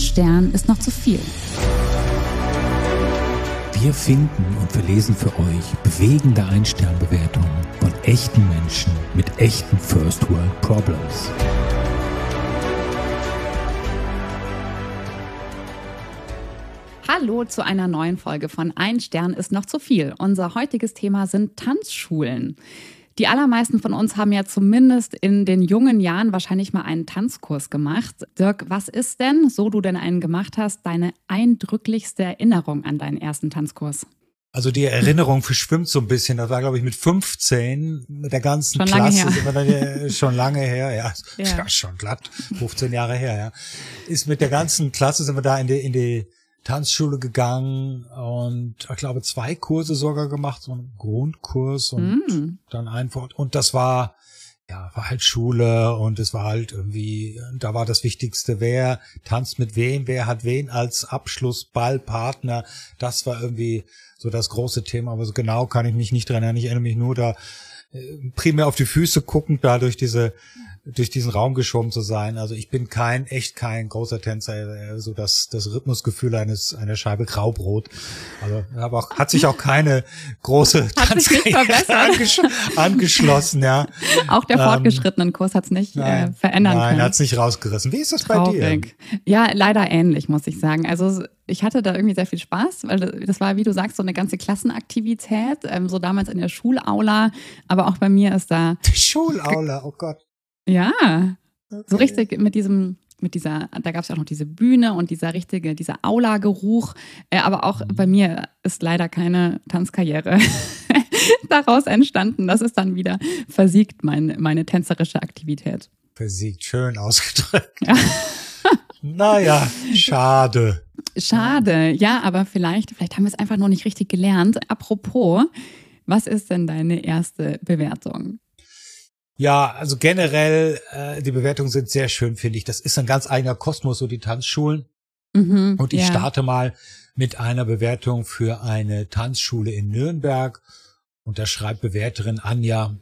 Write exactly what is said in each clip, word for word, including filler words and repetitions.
Stern ist noch zu viel. Wir finden und verlesen für euch bewegende Ein-Stern-Bewertungen von echten Menschen mit echten First-World-Problems. Hallo zu einer neuen Folge von Ein Stern ist noch zu viel. Unser heutiges Thema sind Tanzschulen. Die allermeisten von uns haben ja zumindest in den jungen Jahren wahrscheinlich mal einen Tanzkurs gemacht. Dirk, was ist denn, so du denn einen gemacht hast, deine eindrücklichste Erinnerung an deinen ersten Tanzkurs? Also die Erinnerung verschwimmt so ein bisschen. Das war, glaube ich, mit fünfzehn, mit der ganzen schon Klasse. Lange sind wir dann, ja, schon lange her, ja. Ja. ja. Schon glatt, fünfzehn Jahre her, ja. Ist mit der ganzen Klasse sind wir da in die, in die Tanzschule gegangen und ich glaube zwei Kurse sogar gemacht, so einen Grundkurs und mm. dann einfach, und das war, ja, war halt Schule und es war halt irgendwie, da war das Wichtigste, wer tanzt mit wem, wer hat wen als Abschlussballpartner, das war irgendwie so das große Thema, aber so genau kann ich mich nicht dran erinnern, ich erinnere mich nur da primär auf die Füße guckend, da durch diese durch diesen Raum geschoben zu sein. Also ich bin kein, echt kein großer Tänzer, so das, das Rhythmusgefühl eines, einer Scheibe Graubrot. Also, aber auch, hat sich auch keine große Tanzkarriere angesch- angeschlossen, ja. Auch der fortgeschrittenen ähm, Kurs hat es nicht nein, äh, verändern nein, können. Nein, hat es nicht rausgerissen. Wie ist das Traurig. bei dir? Ja, leider ähnlich, muss ich sagen. Also, ich hatte da irgendwie sehr viel Spaß, weil das war, wie du sagst, so eine ganze Klassenaktivität, ähm, so damals in der Schulaula, aber auch bei mir ist da... Die Schulaula, oh Gott. Ja, okay. So richtig mit diesem, mit dieser, da gab es ja auch noch diese Bühne und dieser richtige, dieser Aula-Geruch. Äh, aber auch bei mir ist leider keine Tanzkarriere daraus entstanden. Das ist dann wieder versiegt, mein, meine tänzerische Aktivität. Versiegt, schön ausgedrückt. Ja. Naja, schade. Schade, ja, aber vielleicht, vielleicht haben wir es einfach noch nicht richtig gelernt. Apropos, was ist denn deine erste Bewertung? Ja, also generell, äh, die Bewertungen sind sehr schön, finde ich. Das ist ein ganz eigener Kosmos, so die Tanzschulen. Mhm, und ich ja. starte mal mit einer Bewertung für eine Tanzschule in Nürnberg. Und da schreibt Bewerterin Anja: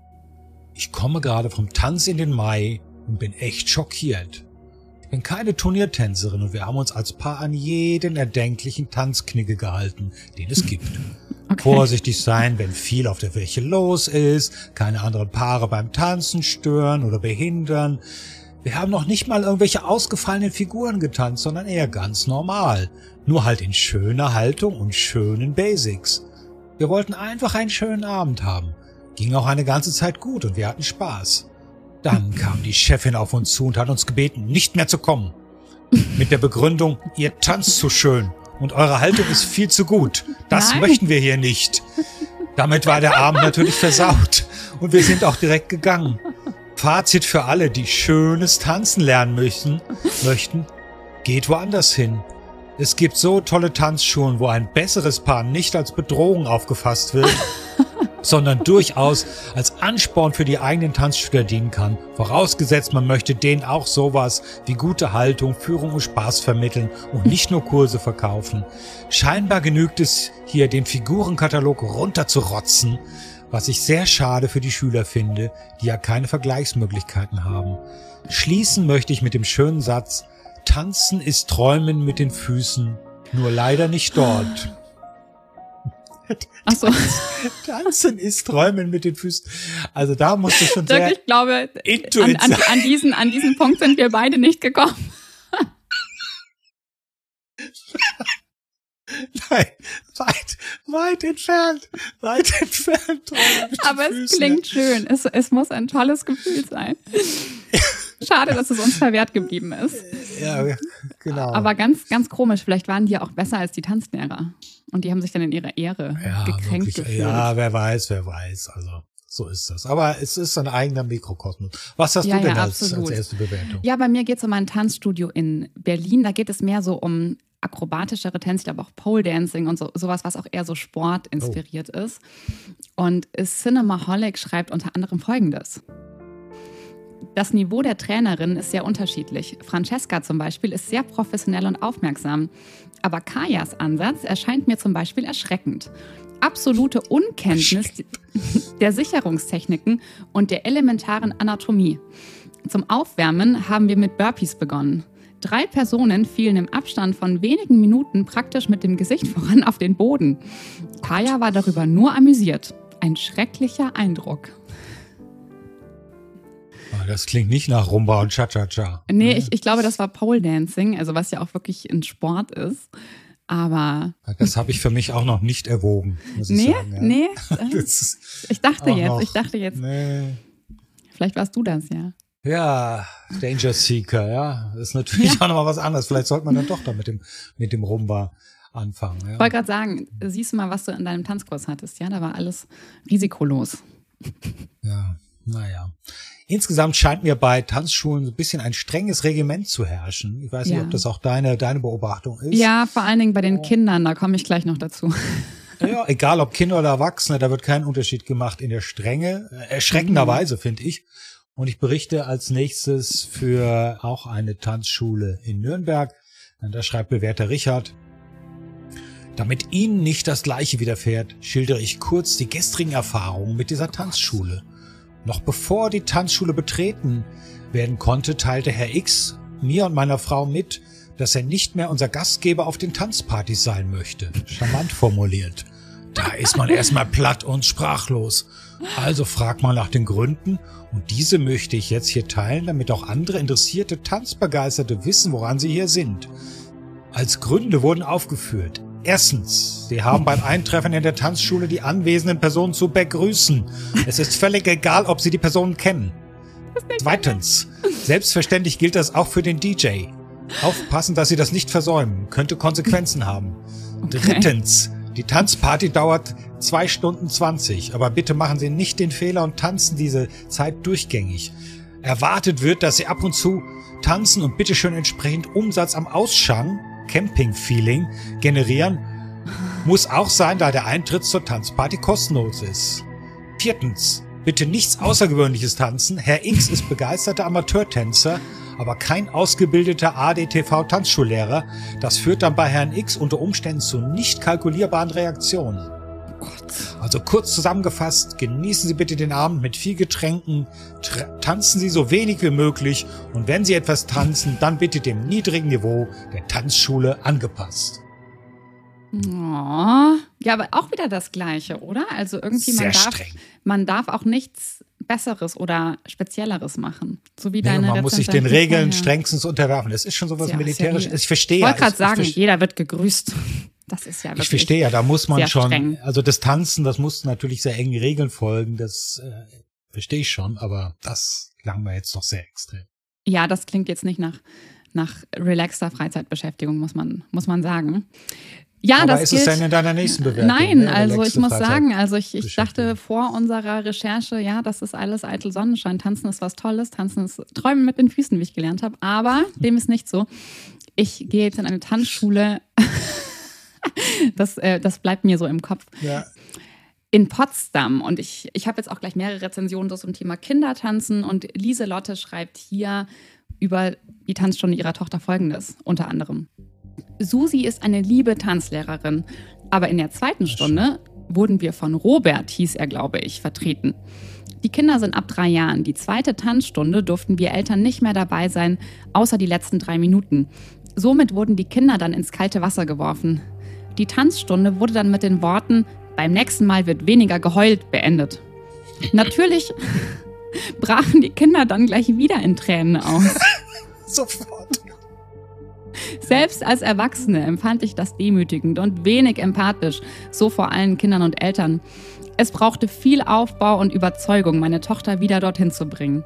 Ich komme gerade vom Tanz in den Mai und bin echt schockiert. Ich bin keine Turniertänzerin und wir haben uns als Paar an jeden erdenklichen Tanzknigge gehalten, den es gibt. Okay. Vorsichtig sein, wenn viel auf der Fläche los ist, keine anderen Paare beim Tanzen stören oder behindern. Wir haben noch nicht mal irgendwelche ausgefallenen Figuren getanzt, sondern eher ganz normal. Nur halt in schöner Haltung und schönen Basics. Wir wollten einfach einen schönen Abend haben. Ging auch eine ganze Zeit gut und wir hatten Spaß. Dann kam die Chefin auf uns zu und hat uns gebeten, nicht mehr zu kommen. Mit der Begründung, ihr tanzt zu schön. Und eure Haltung ist viel zu gut. Das Nein. möchten wir hier nicht. Damit war der Abend natürlich versaut. Und wir sind auch direkt gegangen. Fazit für alle, die schönes Tanzen lernen möchten, möchten, geht woanders hin. Es gibt so tolle Tanzschulen, wo ein besseres Paar nicht als Bedrohung aufgefasst wird, sondern durchaus als Ansporn für die eigenen Tanzschüler dienen kann. Vorausgesetzt, man möchte denen auch sowas wie gute Haltung, Führung und Spaß vermitteln und nicht nur Kurse verkaufen. Scheinbar genügt es hier, den Figurenkatalog runterzurotzen, was ich sehr schade für die Schüler finde, die ja keine Vergleichsmöglichkeiten haben. Schließen möchte ich mit dem schönen Satz: Tanzen ist Träumen mit den Füßen, nur leider nicht dort. Ach so. Tanzen ist Träumen mit den Füßen. Also da musst du schon Dirk, sehr ich glaube, intuitiv an, an, an, diesen, an diesen Punkt sind wir beide nicht gekommen. Nein, weit, weit entfernt, weit entfernt. Träumen mit Aber den es Füßen. klingt schön. Es, es muss ein tolles Gefühl sein. Schade, dass es uns verwehrt geblieben ist. Ja, genau. Aber ganz, ganz komisch. Vielleicht waren die ja auch besser als die Tanzlehrer. Und die haben sich dann in ihrer Ehre ja, gekränkt wirklich, gefühlt. ja, wer weiß, wer weiß. Also so ist das. Aber es ist ein eigener Mikrokosmos. Was hast Ja, du denn ja, als, als absolut. erste Bewertung? Ja, bei mir geht es um ein Tanzstudio in Berlin. Da geht es mehr so um akrobatischere Tänze, ich glaube auch Pole Dancing und so, sowas, was auch eher so sportinspiriert oh. ist. Und Cinemaholic schreibt unter anderem Folgendes: Das Niveau der Trainerin ist sehr unterschiedlich. Francesca zum Beispiel ist sehr professionell und aufmerksam. Aber Kajas Ansatz erscheint mir zum Beispiel erschreckend. Absolute Unkenntnis der Sicherungstechniken und der elementaren Anatomie. Zum Aufwärmen haben wir mit Burpees begonnen. Drei Personen fielen im Abstand von wenigen Minuten praktisch mit dem Gesicht voran auf den Boden. Kaya war darüber nur amüsiert. Ein schrecklicher Eindruck. Das klingt nicht nach Rumba und Cha-Cha-Cha. Nee, ja. ich, ich glaube, das war Pole Dancing, also was ja auch wirklich ein Sport ist. Aber. Das habe ich für mich auch noch nicht erwogen, muss ich nee, sagen. Ja. Nee, ich dachte jetzt, noch, ich dachte jetzt. Nee. Vielleicht warst du das, ja. Ja, Danger Seeker, ja. Das ist natürlich ja. auch nochmal was anderes. Vielleicht sollte man dann doch da mit dem, mit dem Rumba anfangen. Ja. Ich wollte gerade sagen, siehst du mal, was du in deinem Tanzkurs hattest, ja? Da war alles risikolos. Ja, naja. Insgesamt scheint mir bei Tanzschulen so ein bisschen ein strenges Regiment zu herrschen. Ich weiß nicht, ja. ob das auch deine, deine Beobachtung ist. Ja, vor allen Dingen bei den oh. Kindern, da komme ich gleich noch dazu. Ja, egal ob Kinder oder Erwachsene, da wird kein Unterschied gemacht in der Strenge. Erschreckenderweise, mhm. finde ich. Und ich berichte als nächstes für auch eine Tanzschule in Nürnberg. Da schreibt bewährter Richard: Damit Ihnen nicht das Gleiche widerfährt, schildere ich kurz die gestrigen Erfahrungen mit dieser Tanzschule. Noch bevor die Tanzschule betreten werden konnte, teilte Herr X mir und meiner Frau mit, dass er nicht mehr unser Gastgeber auf den Tanzpartys sein möchte. Charmant formuliert. Da ist man erstmal platt und sprachlos. Also fragt man nach den Gründen und diese möchte ich jetzt hier teilen, damit auch andere interessierte Tanzbegeisterte wissen, woran sie hier sind. Als Gründe wurden aufgeführt: Erstens, Sie haben beim Eintreffen in der Tanzschule die anwesenden Personen zu begrüßen. Es ist völlig egal, ob Sie die Personen kennen. Zweitens, selbstverständlich gilt das auch für den D J. Aufpassen, dass Sie das nicht versäumen, könnte Konsequenzen haben. Okay. Drittens, die Tanzparty dauert zwei Stunden zwanzig, aber bitte machen Sie nicht den Fehler und tanzen diese Zeit durchgängig. Erwartet wird, dass Sie ab und zu tanzen und bitteschön entsprechend Umsatz am Ausschank, Camping-Feeling, generieren. Muss auch sein, da der Eintritt zur Tanzparty kostenlos ist. Viertens, bitte nichts Außergewöhnliches tanzen. Herr X ist begeisterter Amateurtänzer, aber kein ausgebildeter A D T V-Tanzschullehrer. Das führt dann bei Herrn X unter Umständen zu nicht kalkulierbaren Reaktionen. Also kurz zusammengefasst, genießen Sie bitte den Abend mit viel Getränken, tanzen Sie so wenig wie möglich und wenn Sie etwas tanzen, dann bitte dem niedrigen Niveau der Tanzschule angepasst. Oh, ja, aber auch wieder das Gleiche, oder? Also irgendwie, man Sehr darf, streng. man darf auch nichts Besseres oder Spezielleres machen. So wie Nee, deine man muss sich den Rezension Regeln vorher. strengstens unterwerfen. Das ist schon sowas Ja, Militärisches. ja, Ich verstehe Ich wollte ja. gerade ich, sagen, ich, jeder wird gegrüßt. Das ist ja wirklich ich verstehe ja, da muss man sehr schon, streng. also das Tanzen, das muss natürlich sehr engen Regeln folgen. Das äh, verstehe ich schon, aber das klang mir jetzt doch sehr extrem. Ja, das klingt jetzt nicht nach, nach relaxter Freizeitbeschäftigung, muss man, muss man sagen. Ja, aber das ist gilt, es denn in deiner nächsten Bewertung? Nein, ne? also ich Relaxte muss sagen, also ich, ich Freizeitbeschäftigung. dachte vor unserer Recherche, ja, das ist alles eitel Sonnenschein. Tanzen ist was Tolles, Tanzen ist Träumen mit den Füßen, wie ich gelernt habe. Aber dem ist nicht so. Ich gehe jetzt in eine Tanzschule. Das, äh, das bleibt mir so im Kopf. Ja. In Potsdam. Und ich, ich habe jetzt auch gleich mehrere Rezensionen so zum Thema Kindertanzen. Und Lieselotte schreibt hier über die Tanzstunde ihrer Tochter Folgendes, unter anderem. Susi ist eine liebe Tanzlehrerin. Aber in der zweiten Stunde wurden wir von Robert, hieß er, glaube ich, vertreten. Die Kinder sind ab drei Jahren. Die zweite Tanzstunde durften wir Eltern nicht mehr dabei sein, außer die letzten drei Minuten. Somit wurden die Kinder dann ins kalte Wasser geworfen. Die Tanzstunde wurde dann mit den Worten, beim nächsten Mal wird weniger geheult, beendet. Natürlich brachen die Kinder dann gleich wieder in Tränen aus. Sofort. Selbst als Erwachsene empfand ich das demütigend und wenig empathisch, so vor allen Kindern und Eltern. Es brauchte viel Aufbau und Überzeugung, meine Tochter wieder dorthin zu bringen.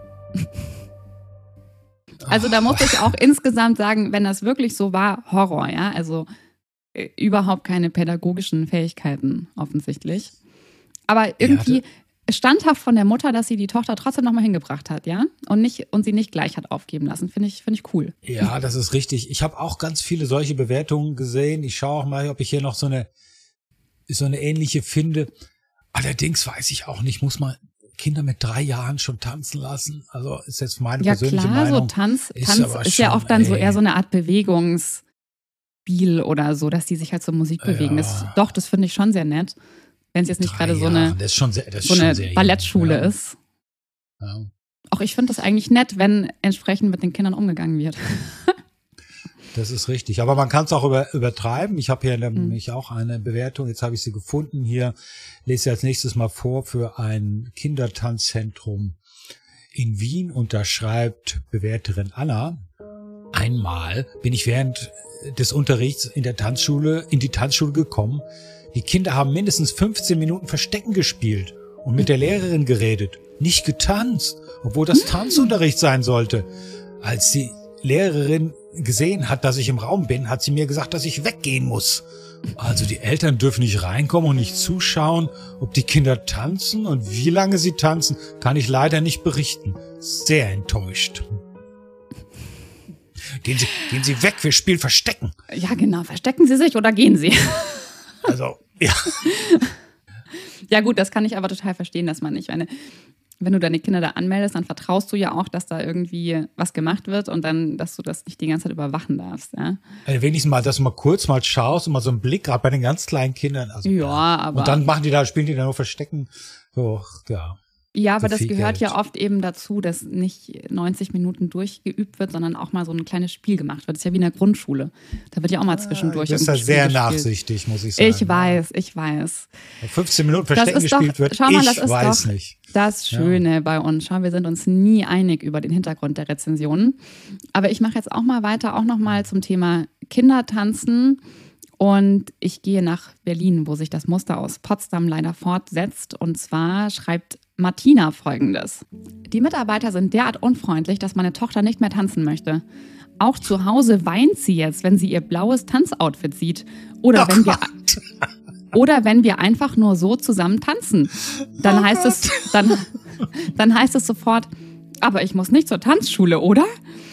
Also da muss ich auch insgesamt sagen, wenn das wirklich so war, Horror, ja, also überhaupt keine pädagogischen Fähigkeiten offensichtlich. Aber irgendwie Ja, standhaft von der Mutter, dass sie die Tochter trotzdem nochmal hingebracht hat, ja? Und nicht und sie nicht gleich hat aufgeben lassen. Finde ich, finde ich cool. Ja, das ist richtig. Ich habe auch ganz viele solche Bewertungen gesehen. Ich schaue auch mal, ob ich hier noch so eine so eine ähnliche finde. Allerdings weiß ich auch nicht, muss man Kinder mit drei Jahren schon tanzen lassen? Also ist jetzt meine Ja persönliche klar, Meinung. so Tanz, ist Tanz aber ist ja schon, oft dann so ey. eher so eine Art Bewegungs- Spiel oder so, dass die sich halt zur Musik bewegen. Ja. Das, doch, das finde ich schon sehr nett. Wenn es jetzt nicht Drei gerade so Jahre, eine, das ist schon sehr, das ist so schon eine sehr jung. Ballettschule ja. ist. Ja. Auch ich finde das eigentlich nett, wenn entsprechend mit den Kindern umgegangen wird. Das ist richtig. Aber man kann es auch über, übertreiben. Ich habe hier nämlich hm. auch eine Bewertung. Jetzt habe ich sie gefunden hier. Lese sie als nächstes mal vor für ein Kindertanzzentrum in Wien. Und da schreibt Bewerterin Anna: Einmal bin ich während des Unterrichts in der Tanzschule, in die Tanzschule gekommen. Die Kinder haben mindestens fünfzehn Minuten Verstecken gespielt und mit der Lehrerin geredet. Nicht getanzt, obwohl das Tanzunterricht sein sollte. Als die Lehrerin gesehen hat, dass ich im Raum bin, hat sie mir gesagt, dass ich weggehen muss. Also die Eltern dürfen nicht reinkommen und nicht zuschauen, ob die Kinder tanzen und wie lange sie tanzen, kann ich leider nicht berichten. Sehr enttäuscht. Gehen Sie, gehen Sie weg, wir spielen Verstecken. Ja, genau. Verstecken Sie sich oder gehen Sie? Also, ja. Ja gut, das kann ich aber total verstehen, dass man nicht, meine, wenn du deine Kinder da anmeldest, dann vertraust du ja auch, dass da irgendwie was gemacht wird und dann, dass du das nicht die ganze Zeit überwachen darfst. Ja? Also wenigstens mal, dass du mal kurz mal schaust und mal so einen Blick, gerade bei den ganz kleinen Kindern. Also, ja, aber... Und dann machen die da, spielen die da nur Verstecken. So, ja. Ja, aber das gehört Geld. ja oft eben dazu, dass nicht neunzig Minuten durchgeübt wird, sondern auch mal so ein kleines Spiel gemacht wird. Das ist ja wie in der Grundschule. Da wird ja auch mal zwischendurch Das ist ja sehr nachsichtig, muss ich sagen. Ich weiß, ich weiß. fünfzehn Minuten Verstecken gespielt doch, wird, schau mal, ich das ist weiß doch nicht. Das Schöne ja. bei uns. Schau, wir sind uns nie einig über den Hintergrund der Rezensionen. Aber ich mache jetzt auch mal weiter, auch nochmal zum Thema Kindertanzen. Und ich gehe nach Berlin, wo sich das Muster aus Potsdam leider fortsetzt. Und zwar schreibt Martina Folgendes: Die Mitarbeiter sind derart unfreundlich, dass meine Tochter nicht mehr tanzen möchte. Auch zu Hause weint sie jetzt, wenn sie ihr blaues Tanzoutfit sieht. Oder, oh wenn, wir, oder wenn wir einfach nur so zusammen tanzen. Dann, oh heißt es, dann, dann heißt es sofort, aber ich muss nicht zur Tanzschule, oder?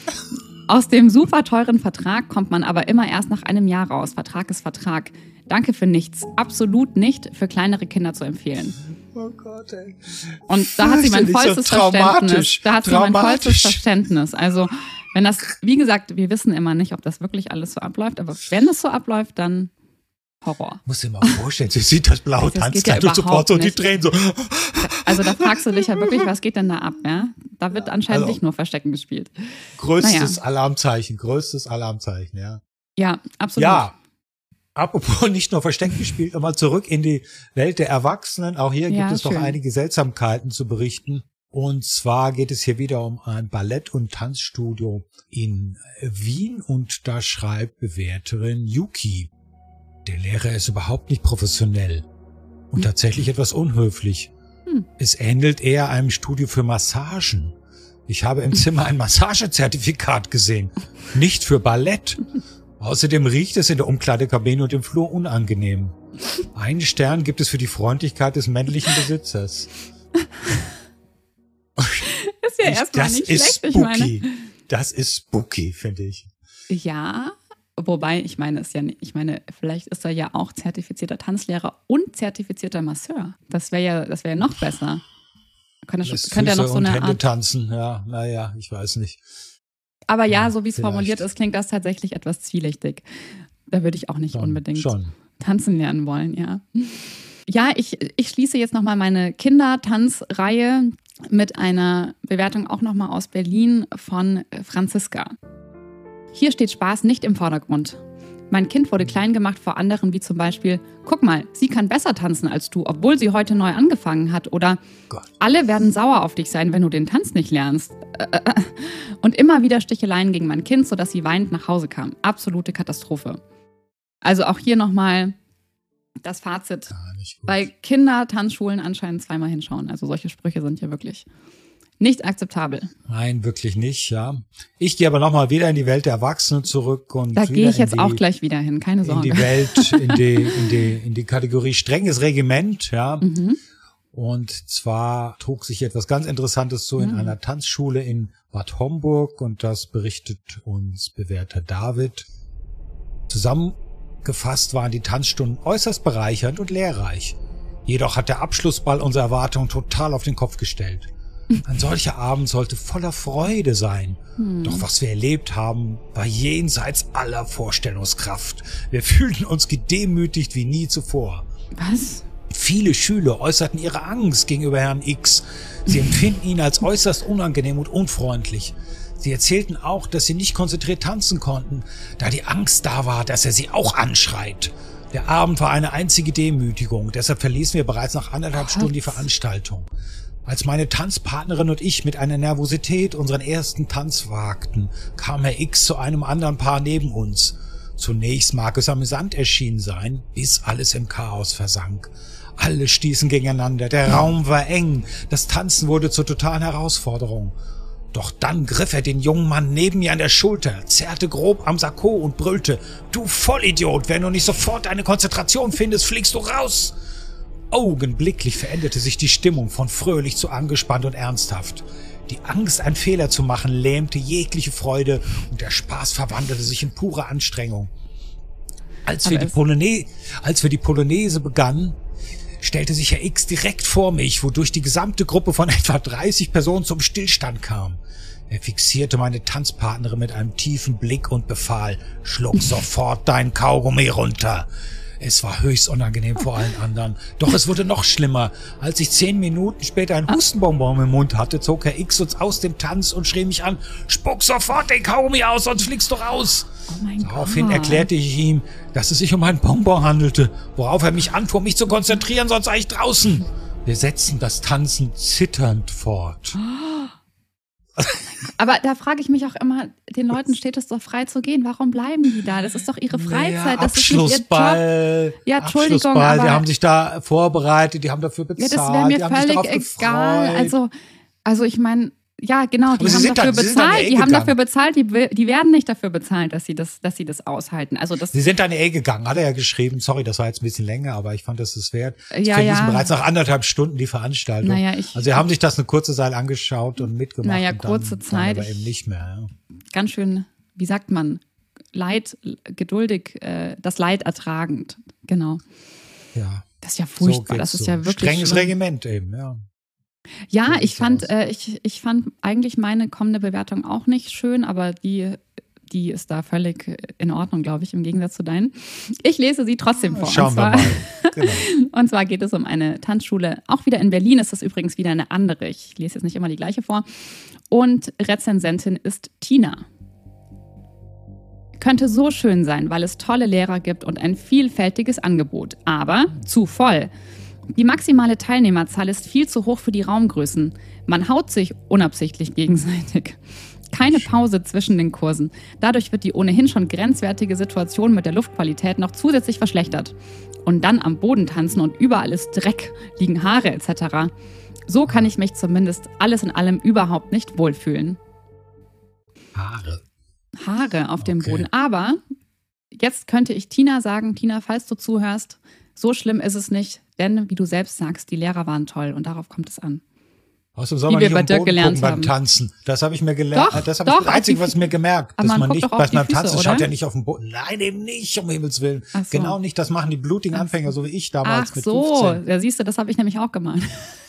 Aus dem super teuren Vertrag kommt man aber immer erst nach einem Jahr raus. Vertrag ist Vertrag. Danke für nichts. Absolut nicht für kleinere Kinder zu empfehlen. Oh Gott, ey. Und da hat sie mein vollstes so Verständnis. Da hat sie mein vollstes Verständnis. Also, wenn das, wie gesagt, wir wissen immer nicht, ob das wirklich alles so abläuft, aber wenn es so abläuft, dann Horror. Muss dir mal vorstellen, sie sieht das blaue also, Tanzkleid ja und sofort so und die Tränen so. Also da fragst du dich ja wirklich, was geht denn da ab? Ja? Da wird ja, anscheinend also, nicht nur Verstecken gespielt. Größtes naja. Alarmzeichen, größtes Alarmzeichen, ja. Ja, absolut. Ja, apropos nicht nur Verstecken gespielt, aber zurück in die Welt der Erwachsenen. Auch hier gibt ja, es schön. Doch einige Seltsamkeiten zu berichten. Und zwar geht es hier wieder um ein Ballett- und Tanzstudio in Wien. Und da schreibt Bewerterin Yuki: Der Lehrer ist überhaupt nicht professionell und hm. tatsächlich etwas unhöflich. Hm. Es ähnelt eher einem Studio für Massagen. Ich habe im Zimmer ein Massagezertifikat gesehen, nicht für Ballett. Außerdem riecht es in der Umkleidekabine und im Flur unangenehm. Einen Stern gibt es für die Freundlichkeit des männlichen Besitzers. Ist ja erstmal nicht schlecht, ich meine. Das ist spooky, finde ich. Ja, wobei, ich meine, es ja nicht, ich meine, vielleicht ist er ja auch zertifizierter Tanzlehrer und zertifizierter Masseur. Das wäre ja, das wäre ja noch besser. Könnte, könnte er noch so eine Hände Art tanzen, ja, naja, ich weiß nicht. Aber ja, so wie es formuliert ist, klingt das tatsächlich etwas zwielichtig. Da würde ich auch nicht schon, unbedingt schon. tanzen lernen wollen, ja. Ja, ich, ich schließe jetzt nochmal meine Kindertanzreihe mit einer Bewertung auch nochmal aus Berlin von Franziska. Hier steht Spaß nicht im Vordergrund. Mein Kind wurde klein gemacht vor anderen, wie zum Beispiel: Guck mal, sie kann besser tanzen als du, obwohl sie heute neu angefangen hat. Oder Gott. Alle werden sauer auf dich sein, wenn du den Tanz nicht lernst. Und immer wieder Sticheleien gegen mein Kind, sodass sie weinend nach Hause kam. Absolute Katastrophe. Also auch hier nochmal das Fazit. Bei Kindertanzschulen anscheinend zweimal hinschauen. Also solche Sprüche sind ja wirklich nicht akzeptabel. Nein, wirklich nicht, ja. Ich gehe aber nochmal wieder in die Welt der Erwachsenen zurück. Und da gehe ich jetzt die, auch gleich wieder hin, keine Sorge. In die Welt, in die, in die, in die Kategorie strenges Regiment, ja. Mhm. Und zwar trug sich etwas ganz Interessantes zu in mhm. einer Tanzschule in Bad Homburg, und das berichtet uns Bewerter David. Zusammengefasst waren die Tanzstunden äußerst bereichernd und lehrreich. Jedoch hat der Abschlussball unsere Erwartungen total auf den Kopf gestellt. Ein solcher Abend sollte voller Freude sein. Hm. Doch was wir erlebt haben, war jenseits aller Vorstellungskraft. Wir fühlten uns gedemütigt wie nie zuvor. Was? Die Viele Schüler äußerten ihre Angst gegenüber Herrn X. Sie empfinden ihn als äußerst unangenehm und unfreundlich. Sie erzählten auch, dass sie nicht konzentriert tanzen konnten, da die Angst da war, dass er sie auch anschreit. Der Abend war eine einzige Demütigung, deshalb verließen wir bereits nach anderthalb Stunden die Veranstaltung. Als meine Tanzpartnerin und ich mit einer Nervosität unseren ersten Tanz wagten, kam Herr X zu einem anderen Paar neben uns. Zunächst mag es amüsant erschienen sein, bis alles im Chaos versank. Alle stießen gegeneinander, der Raum war eng, das Tanzen wurde zur totalen Herausforderung. Doch dann griff er den jungen Mann neben mir an der Schulter, zerrte grob am Sakko und brüllte, »Du Vollidiot, wenn du nicht sofort deine Konzentration findest, fliegst du raus!« Augenblicklich veränderte sich die Stimmung von fröhlich zu angespannt und ernsthaft. Die Angst, einen Fehler zu machen, lähmte jegliche Freude und der Spaß verwandelte sich in pure Anstrengung. Als wir, die Polonaise, als wir die Polonaise begannen, stellte sich Herr X direkt vor mich, wodurch die gesamte Gruppe von etwa dreißig Personen zum Stillstand kam. Er fixierte meine Tanzpartnerin mit einem tiefen Blick und befahl, »Schluck sofort dein Kaugummi runter!« Es war höchst unangenehm vor allen anderen. Doch es wurde noch schlimmer. Als ich zehn Minuten später ein Hustenbonbon im Mund hatte, zog Herr X uns aus dem Tanz und schrie mich an, »Spuck sofort den Kaugummi aus, sonst fliegst du raus!« Oh mein Daraufhin Gott. erklärte ich ihm, dass es sich um ein Bonbon handelte, worauf er mich anfuhr, mich zu konzentrieren, sonst sei ich draußen. Wir setzten das Tanzen zitternd fort. Aber da frage ich mich auch immer, den Leuten steht es doch frei zu gehen. Warum bleiben die da? Das ist doch ihre Freizeit. Naja, das ist nicht ihr Abschlussball, Job. Ja, Entschuldigung, Abschlussball, aber die haben sich da vorbereitet, die haben dafür bezahlt, ja, das wäre mir die haben sich völlig darauf egal. gefreut. Also, also ich meine, ja, genau, die Aber sie haben sind dafür dann- sie sind dann bezahlt. ja eh Die haben gegangen. dafür bezahlt. Die, will- die werden nicht dafür bezahlt, dass sie das, dass sie das aushalten. Also das. Sie sind dann eh gegangen, hat er ja geschrieben. Sorry, das war jetzt ein bisschen länger, aber ich fand, das ist wert. Sie Ja, verließen ja. bereits nach anderthalb Stunden die Veranstaltung. Naja, ich- also sie haben sich das eine kurze Zeit angeschaut und mitgemacht. Naja, und dann, kurze dann Zeit. aber eben nicht mehr. Ja. Ganz schön, wie sagt man, Leid, geduldig, äh, das Leid ertragend. Genau. Ja. Das ist ja So furchtbar. geht's das ist so. ja wirklich Strenges schlimm. Regiment eben, ja. Ja, So ich sieht's fand, aus. äh, ich, ich fand eigentlich meine kommende Bewertung auch nicht schön, aber die, die ist da völlig in Ordnung, glaube ich, im Gegensatz zu deinen. Ich lese sie trotzdem vor. Schauen und wir zwar, mal. Genau. Und zwar geht es um eine Tanzschule, auch wieder in Berlin, ist das übrigens wieder eine andere. Ich lese jetzt nicht immer die gleiche vor. Und Rezensentin ist Tina. Könnte so schön sein, weil es tolle Lehrer gibt und ein vielfältiges Angebot. Aber zu voll. Die maximale Teilnehmerzahl ist viel zu hoch für die Raumgrößen. Man haut sich unabsichtlich gegenseitig. Keine Pause zwischen den Kursen. Dadurch wird die ohnehin schon grenzwertige Situation mit der Luftqualität noch zusätzlich verschlechtert. Und dann am Boden tanzen und überall ist Dreck, liegen Haare et cetera. So kann ich mich zumindest alles in allem überhaupt nicht wohlfühlen. Haare. Haare auf dem Okay. Boden. Aber jetzt könnte ich Tina sagen, Tina, falls du zuhörst, so schlimm ist es nicht, denn wie du selbst sagst, die Lehrer waren toll und darauf kommt es an. Außerdem soll Wie man wir nicht bei auf den Dirk Boden gelernt gucken beim haben. Tanzen. Das habe ich mir gelernt. Doch, das habe doch, ich das Einzige, auf die was ich mir gemerkt, Aber dass man man guckt nicht doch auf beim die Füße, Tanzen schaut oder? ja nicht auf den Boden. Nein, eben nicht, um Himmels Willen. Ach so. Genau nicht, das machen die blutigen Ach Anfänger, so wie ich damals Ach mit so, fünfzehn. ja, siehst du, das habe ich nämlich auch gemacht.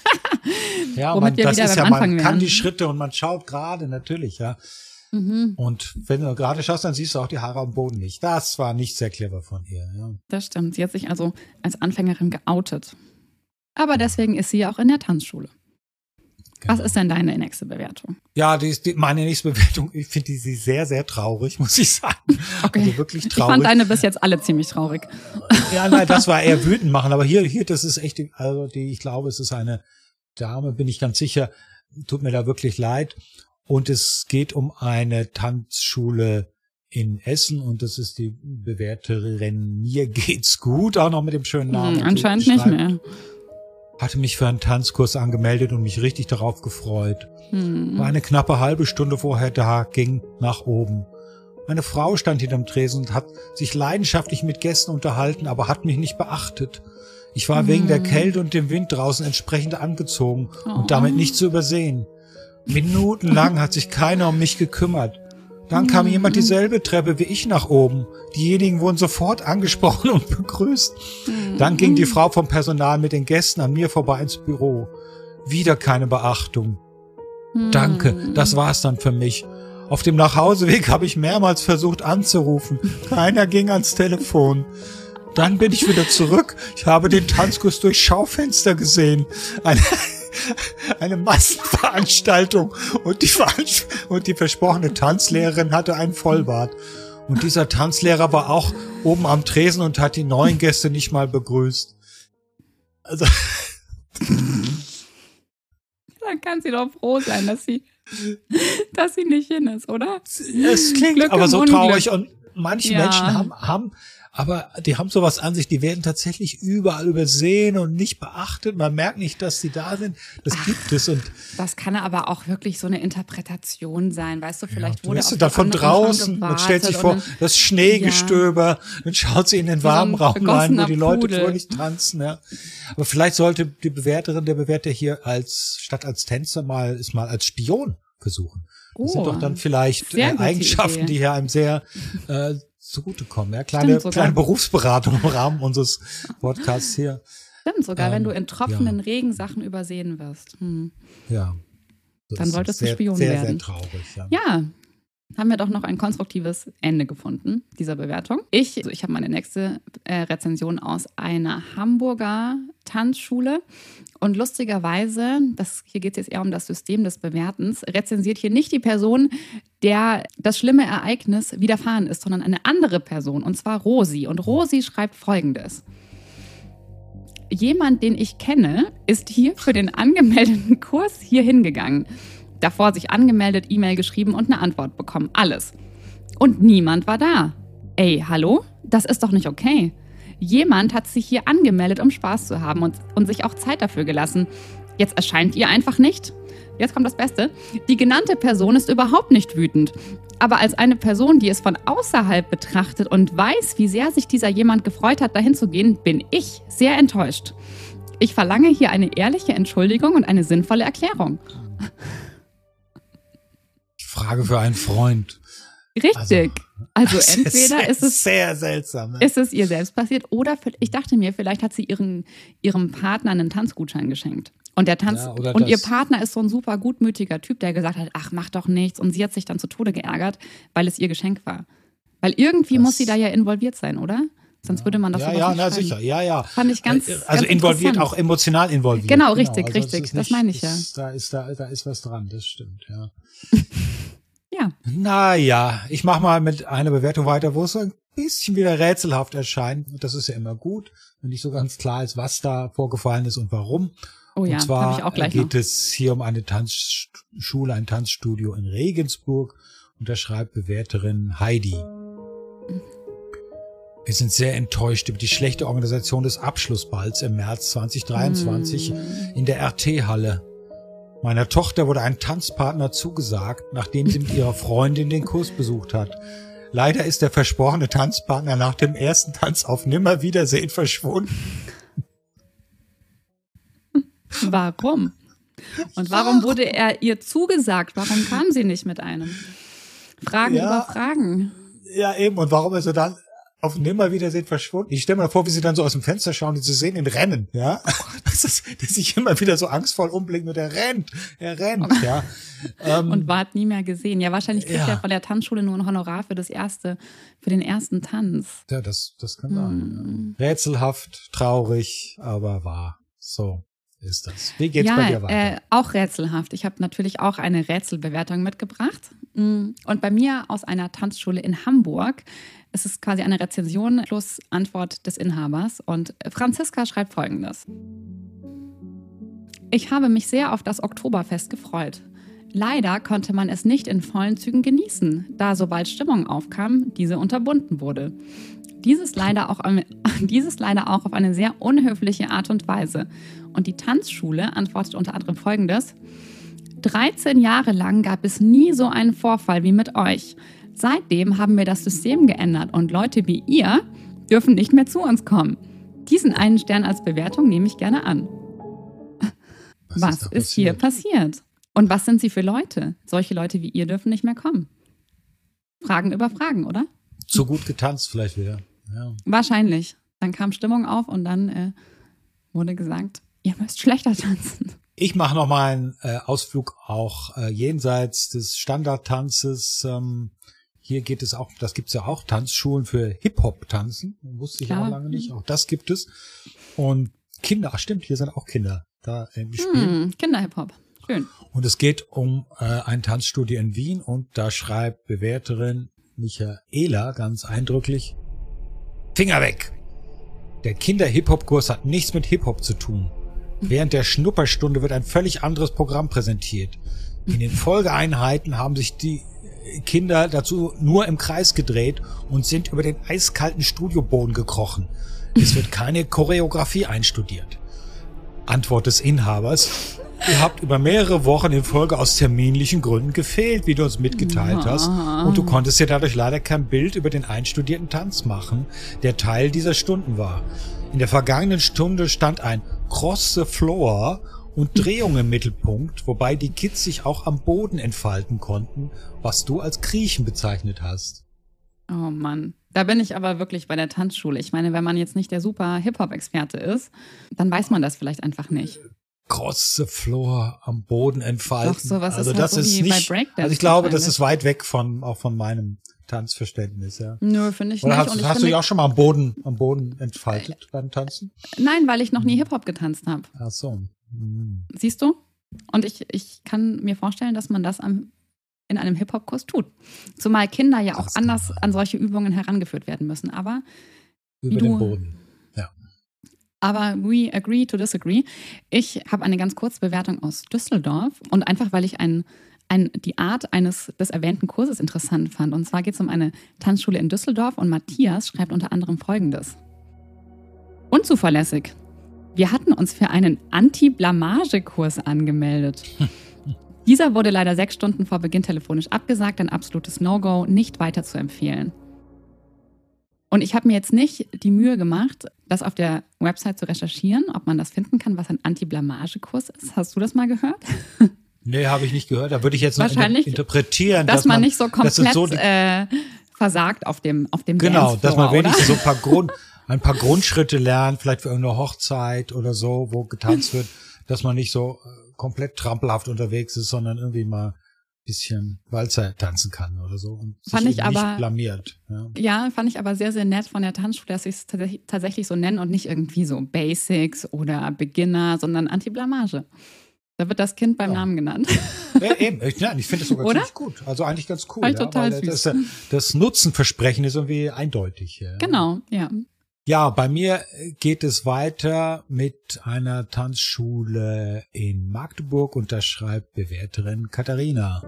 Ja, Womit man, wir das wieder ist beim ja, man Anfang kann wären. die Schritte und man schaut gerade, natürlich, ja. Mhm, Und wenn du gerade schaust, dann siehst du auch die Haare am Boden nicht. Das war nicht sehr clever von ihr, ja. das stimmt. Sie hat sich also als Anfängerin geoutet. Aber deswegen ist sie ja auch in der Tanzschule. Was Genau. ist denn deine nächste Bewertung? Ja, die ist die, meine nächste Bewertung, ich finde die sie sehr, sehr traurig, muss ich sagen. Okay. Also wirklich Ich traurig. fand deine bis jetzt alle ziemlich traurig. Ja, nein, das war eher wütend machen, aber hier, hier, das ist echt, die- also die, ich glaube, es ist eine Dame, bin ich ganz sicher, tut mir da wirklich leid. Und es geht um eine Tanzschule in Essen und das ist die Bewerterin Mir geht's gut, auch noch mit dem schönen Namen. Hm, Und sie anscheinend nicht schreibt, mehr. Hatte mich für einen Tanzkurs angemeldet und mich richtig darauf gefreut. Hm. War eine knappe halbe Stunde vorher da, ging nach oben. Meine Frau stand hinterm Tresen und hat sich leidenschaftlich mit Gästen unterhalten, aber hat mich nicht beachtet. Ich war wegen der Kälte und dem Wind draußen entsprechend angezogen Oh. und damit nicht zu übersehen. Minutenlang hat sich keiner um mich gekümmert. Dann kam jemand dieselbe Treppe wie ich nach oben. Diejenigen wurden sofort angesprochen und begrüßt. Dann ging die Frau vom Personal mit den Gästen an mir vorbei ins Büro. Wieder keine Beachtung. Danke, das war's dann für mich. Auf dem Nachhauseweg habe ich mehrmals versucht anzurufen. Keiner ging ans Telefon. Dann bin ich wieder zurück. Ich habe den Tanzkurs durch Schaufenster gesehen. Eine, eine Massenveranstaltung. Und die, und die versprochene Tanzlehrerin hatte einen Vollbart. Und dieser Tanzlehrer war auch oben am Tresen und hat die neuen Gäste nicht mal begrüßt. Also. Dann kann sie doch froh sein, dass sie, dass sie nicht hin ist, oder? Es klingt Glück aber so Unglück. Traurig. Und manche ja. Menschen haben, haben, aber die haben sowas an sich, die werden tatsächlich überall übersehen und nicht beachtet. Man merkt nicht, dass sie da sind. Das Ach, gibt es. Und das kann aber auch wirklich so eine Interpretation sein. Weißt du, vielleicht ja, wurde auch da von draußen, man stellt sich vor, das Schneegestöber, ja. dann schaut sie in den warmen so Raum rein, wo die Leute Pudel. fröhlich tanzen. Ja. Aber vielleicht sollte die Bewerterin, der Bewerter hier als, statt als Tänzer mal, ist mal als Spion versuchen. Das oh, sind doch dann vielleicht äh, Eigenschaften, Idee. die hier einem sehr, äh, zugutekommen. Ja, kleine, kleine Berufsberatung im Rahmen unseres Podcasts hier. Stimmt sogar, ähm, wenn du in tropfenden ja. Regen Sachen übersehen wirst. Hm. Ja. Dann solltest sehr, du Spion sehr, werden. Sehr, sehr traurig. Ja. ja, haben wir doch noch ein konstruktives Ende gefunden, dieser Bewertung. Ich, also ich habe meine nächste äh, Rezension aus einer Hamburger Tanzschule. Und lustigerweise, das, hier geht es jetzt eher um das System des Bewertens, rezensiert hier nicht die Person, der das schlimme Ereignis widerfahren ist, sondern eine andere Person, und zwar Rosi. Und Rosi schreibt Folgendes. Jemand, den ich kenne, ist hier für den angemeldeten Kurs hier hingegangen. Davor sich angemeldet, E-Mail geschrieben und eine Antwort bekommen. Alles. Und niemand war da. Ey, hallo? Das ist doch nicht okay. Jemand hat sich hier angemeldet, um Spaß zu haben und, und sich auch Zeit dafür gelassen. Jetzt erscheint ihr einfach nicht. Jetzt kommt das Beste. Die genannte Person ist überhaupt nicht wütend. Aber als eine Person, die es von außerhalb betrachtet und weiß, wie sehr sich dieser jemand gefreut hat, dahin zu gehen, bin ich sehr enttäuscht. Ich verlange hier eine ehrliche Entschuldigung und eine sinnvolle Erklärung. Frage für einen Freund. Richtig. Also, also entweder ist, ist es sehr seltsam. Ne? Ist es ihr selbst passiert oder ich dachte mir, vielleicht hat sie ihren, ihrem Partner einen Tanzgutschein geschenkt. Und der Tanz ja, und ihr Partner ist so ein super gutmütiger Typ, der gesagt hat, ach, mach doch nichts. Und sie hat sich dann zu Tode geärgert, weil es ihr Geschenk war. Weil irgendwie das muss sie da ja involviert sein, oder? Sonst würde man doch ja, sowas ja, nicht na schreiben. sicher, ja, ja. Fand ich ganz, also ganz involviert, auch emotional involviert. Genau, richtig, genau. Also richtig. Nicht, das meine ich ja. Ist, da ist da, da ist was dran, das stimmt, ja. Ja. Naja, ich mache mal mit einer Bewertung weiter, wo es so ein bisschen wieder rätselhaft erscheint. Das ist ja immer gut, wenn nicht so ganz klar ist, was da vorgefallen ist und warum. Oh ja, und zwar hab ich auch gleich geht noch. es hier um eine Tanzschule, ein Tanzstudio in Regensburg. Und da schreibt Bewerterin Heidi. Wir sind sehr enttäuscht über die schlechte Organisation des Abschlussballs im März zwanzig dreiundzwanzig mm. in der R T-Halle. Meiner Tochter wurde ein Tanzpartner zugesagt, nachdem sie mit ihrer Freundin den Kurs besucht hat. Leider ist der versprochene Tanzpartner nach dem ersten Tanz auf Nimmerwiedersehen verschwunden. Warum? Und warum wurde er ihr zugesagt? Warum kam sie nicht mit einem? Fragen ja, über Fragen. Ja, eben. Und warum ist er dann auf Nimmerwiedersehen verschwunden? Ich stelle mir vor, wie sie dann so aus dem Fenster schauen und sie sehen ihn rennen, ja. Das ist, der sich immer wieder so angstvoll umblickt und er rennt, er rennt, ja. Ähm, und ward nie mehr gesehen. Ja, wahrscheinlich kriegt ja. er von der Tanzschule nur ein Honorar für das erste, für den ersten Tanz. Ja, das, das kann sein. Hm. Ja. Rätselhaft, traurig, aber wahr. So ist das. Wie geht's ja, bei dir weiter? Äh, auch rätselhaft. Ich habe natürlich auch eine Rätselbewertung mitgebracht. Und bei mir aus einer Tanzschule in Hamburg. Es ist quasi eine Rezension plus Antwort des Inhabers. Und Franziska schreibt Folgendes. Ich habe mich sehr auf das Oktoberfest gefreut. Leider konnte man es nicht in vollen Zügen genießen, da sobald Stimmung aufkam, diese unterbunden wurde. Dieses leider auch, dieses leider auch auf eine sehr unhöfliche Art und Weise. Und die Tanzschule antwortet unter anderem Folgendes. dreizehn Jahre lang gab es nie so einen Vorfall wie mit euch. Seitdem haben wir das System geändert und Leute wie ihr dürfen nicht mehr zu uns kommen. Diesen einen Stern als Bewertung nehme ich gerne an. Was, was ist, ist hier passiert? Und was sind sie für Leute? Solche Leute wie ihr dürfen nicht mehr kommen. Fragen über Fragen, oder? Zu gut getanzt vielleicht wieder. Ja. Wahrscheinlich. Dann kam Stimmung auf und dann äh, wurde gesagt, ihr müsst schlechter tanzen. Ich mache noch mal einen äh, Ausflug auch äh, jenseits des Standardtanzes. Ähm, hier geht es auch, das gibt's ja auch, Tanzschulen für Hip-Hop-Tanzen. Wusste ich Klar. auch lange nicht. Auch das gibt es. Und Kinder, ach stimmt, hier sind auch Kinder da im Spiel. Hm, Kinder-Hip-Hop. Schön. Und es geht um äh, ein Tanzstudio in Wien und da schreibt Bewerterin Michaela ganz eindrücklich: Finger weg! Der Kinder-Hip-Hop-Kurs hat nichts mit Hip-Hop zu tun. Während der Schnupperstunde wird ein völlig anderes Programm präsentiert. In den Folgeeinheiten haben sich die Kinder dazu nur im Kreis gedreht und sind über den eiskalten Studioboden gekrochen. Es wird keine Choreografie einstudiert. Antwort des Inhabers: Ihr habt über mehrere Wochen in Folge aus terminlichen Gründen gefehlt, wie du uns mitgeteilt hast. Und du konntest dir dadurch leider kein Bild über den einstudierten Tanz machen, der Teil dieser Stunden war. In der vergangenen Stunde stand ein Cross the Floor und Drehung im Mittelpunkt, wobei die Kids sich auch am Boden entfalten konnten, was du als Kriechen bezeichnet hast. Oh Mann, da bin ich aber wirklich bei der Tanzschule. Ich meine, wenn man jetzt nicht der super Hip-Hop-Experte ist, dann weiß man das vielleicht einfach nicht. Cross the Floor, am Boden entfalten. Doch, sowas also ist das halt so ist wie nicht, bei Breakdance. also ich glaube, das wahrscheinlich. ist weit weg von, auch von meinem Tanzverständnis, ja. Nö, finde ich Oder nicht. hast, Und ich hast du finde, dich auch schon mal am Boden, am Boden entfaltet beim Tanzen? Nein, weil ich noch nie Hip-Hop getanzt habe. Ach so. Hm. Siehst du? Und ich, ich kann mir vorstellen, dass man das am, in einem Hip-Hop-Kurs tut. Zumal Kinder ja auch Das kann anders man. an solche Übungen herangeführt werden müssen. Aber, Über Wie den du- Boden. Ja. aber we agree to disagree. Ich habe eine ganz kurze Bewertung aus Düsseldorf und einfach, weil ich ein, ein, die Art eines des erwähnten Kurses interessant fand. Und zwar geht es um eine Tanzschule in Düsseldorf und Matthias schreibt unter anderem Folgendes. Unzuverlässig. Wir hatten uns für einen Anti-Blamage-Kurs angemeldet. Dieser wurde leider sechs Stunden vor Beginn telefonisch abgesagt, ein absolutes No-Go, nicht weiter zu empfehlen. Und ich habe mir jetzt nicht die Mühe gemacht, das auf der Website zu recherchieren, ob man das finden kann, was ein Anti-Blamage-Kurs ist. Hast du das mal gehört? Nee, habe ich nicht gehört. Da würde ich jetzt noch Wahrscheinlich, inter Dass, interpretieren, dass, man nicht so dass es komplett so die- äh, versagt auf dem, auf dem Genau, dass man Dancefloor, wenigstens oder? so ein paar Grund, ein paar Grundschritte lernt, vielleicht für irgendeine Hochzeit oder so, wo getanzt wird, dass man nicht so äh, komplett trampelhaft unterwegs ist, sondern irgendwie mal ein bisschen Walzer tanzen kann oder so und sich Fand ich eben aber- nicht blamiert. Ja. Ja, fand ich aber sehr, sehr nett von der Tanzschule, dass sie es tatsächlich, tatsächlich so nennen und nicht irgendwie so Basics oder Beginner, sondern Anti-Blamage. Da wird das Kind beim Ja. Namen genannt. Ja, eben. Ich, nein, ich finde das sogar Oder? ziemlich gut. Also eigentlich ganz cool. Fand ich Ja, total weil das, süß. das Nutzenversprechen ist irgendwie eindeutig. Ja. Genau, ja. Ja, bei mir geht es weiter mit einer Tanzschule in Magdeburg und da schreibt Bewerterin Katharina: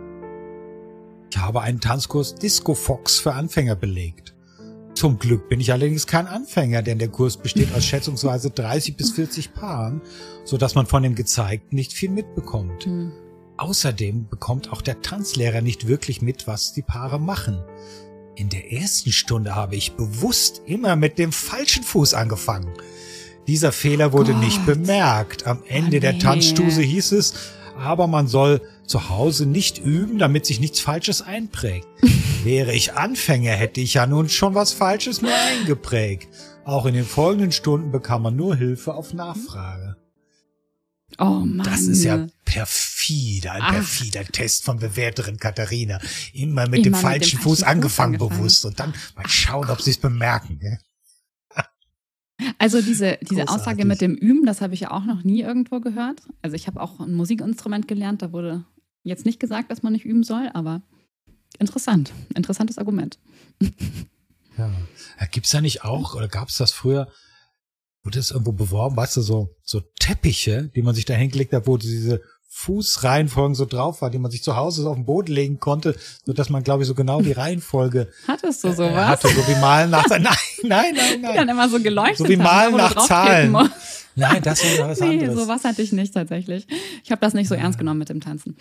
Ich habe einen Tanzkurs Disco Fox für Anfänger belegt. Zum Glück bin ich allerdings kein Anfänger, denn der Kurs besteht aus schätzungsweise dreißig bis vierzig Paaren, so dass man von dem Gezeigten nicht viel mitbekommt. Hm. Außerdem bekommt auch der Tanzlehrer nicht wirklich mit, was die Paare machen. In der ersten Stunde habe ich bewusst immer mit dem falschen Fuß angefangen. Dieser Fehler wurde Gott. nicht bemerkt. Am Ende Oh, der nee. Tanzstuse hieß es, aber man soll zu Hause nicht üben, damit sich nichts Falsches einprägt. Wäre ich Anfänger, hätte ich ja nun schon was Falsches mir eingeprägt. Auch in den folgenden Stunden bekam man nur Hilfe auf Nachfrage. Oh Mann. Das ist ja perfide, ein Ach. perfider Test von Bewerterin Katharina. Immer mit Immer dem mit falschen dem Fuß falschen angefangen, Fuß angefangen. bewusst. Und dann mal schauen, ob sie es bemerken. Gell? Also diese, diese Großartig. Aussage mit dem Üben, das habe ich ja auch noch nie irgendwo gehört. Also ich habe auch ein Musikinstrument gelernt, da wurde jetzt nicht gesagt, dass man nicht üben soll, aber interessant. Interessantes Argument. Ja. Ja, gibt's da nicht auch, oder gab's das früher, wurde das irgendwo beworben, weißt du, so, so Teppiche, die man sich da hingelegt hat, wo diese Fußreihenfolgen so drauf war, die man sich zu Hause so auf den Boden legen konnte, so dass man, glaube ich, so genau die Reihenfolge Hattest du äh, sowas? hatte, so wie Malen nach Nein, nein, nein, Die dann nein. immer so geleuchtet So wie haben, Malen wo du nach draufklicken Zahlen. musst. Nein, das war was Nee, anderes. sowas hatte ich nicht tatsächlich. Ich habe das nicht so ernst genommen mit dem Tanzen.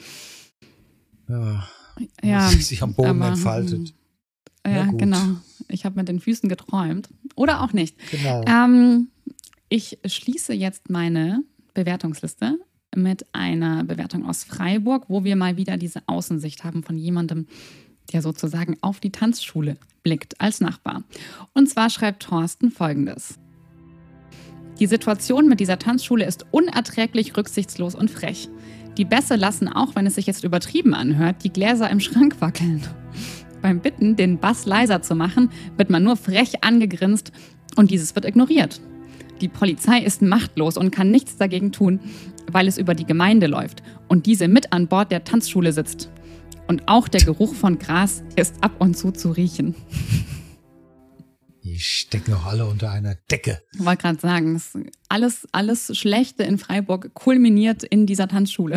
Ja, Ja, sich am Boden aber, entfaltet. Ja, gut. genau. Ich habe mit den Füßen geträumt. Oder auch nicht. Genau. Ähm, ich schließe jetzt meine Bewertungsliste mit einer Bewertung aus Freiburg, wo wir mal wieder diese Außensicht haben von jemandem, der sozusagen auf die Tanzschule blickt als Nachbar. Und zwar schreibt Thorsten Folgendes. Die Situation mit dieser Tanzschule ist unerträglich rücksichtslos und frech. Die Bässe lassen, auch wenn es sich jetzt übertrieben anhört, die Gläser im Schrank wackeln. beim Bitten, den Bass leiser zu machen, wird man nur frech angegrinst und dieses wird ignoriert. Die Polizei ist machtlos und kann nichts dagegen tun, weil es über die Gemeinde läuft und diese mit an Bord der Tanzschule sitzt. Und auch der Geruch von Gras ist ab und zu zu riechen. Die stecken doch alle unter einer Decke. Ich wollte gerade sagen, alles, alles Schlechte in Freiburg kulminiert in dieser Tanzschule.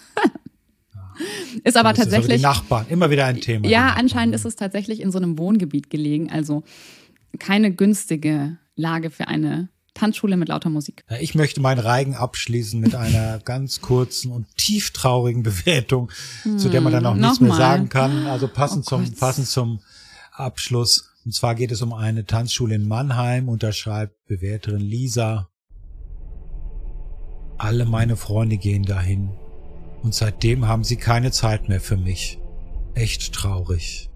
Ist aber das tatsächlich. Ist aber die Nachbarn, immer wieder ein Thema. Ja, anscheinend ist es tatsächlich in so einem Wohngebiet gelegen. Also keine günstige Lage für eine Tanzschule mit lauter Musik. Ja, ich möchte meinen Reigen abschließen mit einer ganz kurzen und tieftraurigen Bewertung, hm, zu der man dann auch nichts mehr sagen kann. Also passend, oh zum, passend zum Abschluss. Und zwar geht es um eine Tanzschule in Mannheim und da schreibt Bewerterin Lisa: Alle meine Freunde gehen dahin und seitdem haben sie keine Zeit mehr für mich. Echt traurig.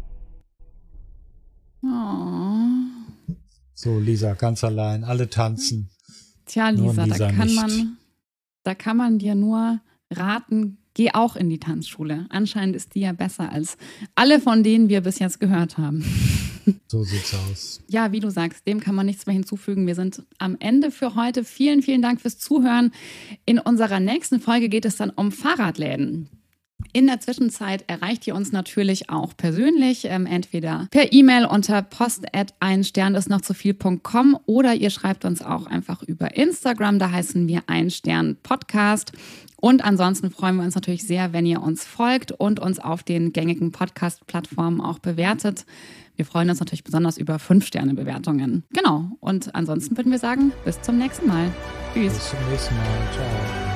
Oh. So, Lisa, ganz allein, alle tanzen. Tja, Lisa, Lisa da kann nicht. man, da kann man dir nur raten, geh auch in die Tanzschule. Anscheinend ist die ja besser als alle, von denen wir bis jetzt gehört haben. So sieht's aus. Ja, wie du sagst, dem kann man nichts mehr hinzufügen. Wir sind am Ende für heute. Vielen, vielen Dank fürs Zuhören. In unserer nächsten Folge geht es dann um Fahrradläden. In der Zwischenzeit erreicht ihr uns natürlich auch persönlich, ähm, entweder per E-Mail unter post at ein Stern ist noch zu viel punkt com oder ihr schreibt uns auch einfach über Instagram, da heißen wir ein Stern Podcast. Und ansonsten freuen wir uns natürlich sehr, wenn ihr uns folgt und uns auf den gängigen Podcast-Plattformen auch bewertet. Wir freuen uns natürlich besonders über fünf Sterne Bewertungen. Genau. Und ansonsten würden wir sagen, bis zum nächsten Mal. Tschüss. Bis zum nächsten Mal. Ciao.